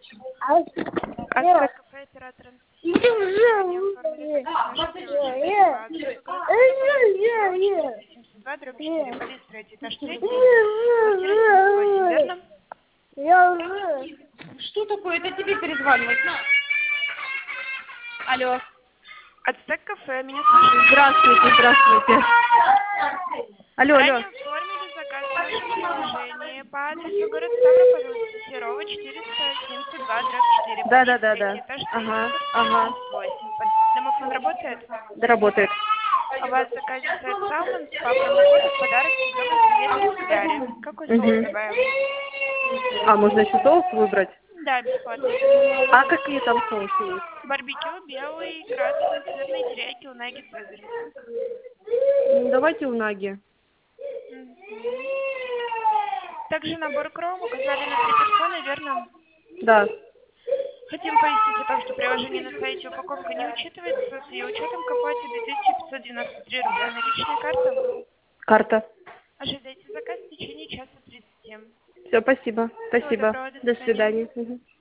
Азтек кафе, оператор Анастасия. Сегодня оформили заказ наше приложение по адресу город 72, дробь 4, подъезд 3, этаж 3, квартира 78, верно? Что такое? Это тебе перезванивать. На. Алло. Азтек кафе, меня слышно? Здравствуйте, здравствуйте. Алло, алло. Ранее оформили заказ в нашем приложении по адресу город Ставрополь, улица Серова, 472, дробь 4, Да, подъезд 3, да. этаж 3, Ага, квартира ага. 78. Домофон работает? Да, работает. У вас в заказе сет салмон по промокоду в подарок тигровые креветки в кляре. Какой соус Угу. добавим? А, можно еще соус выбрать? Да, бесплатный. А какие там соусы есть? Барбекю, белый, красный, сырный, терияки, унаги, цезарь. Давайте унаги. Мгм. Также набор кром указали на 3 персоны, верно? Да. Хотим пояснить о том, что приложение на сайте упаковка не учитывается. С ее учетом к оплате 2593 рубля. Наличная карта. Карта. Ожидайте заказ в течение часа 30. Все, спасибо. Всего Спасибо. доброго, до До свидания. свидания. Мгм.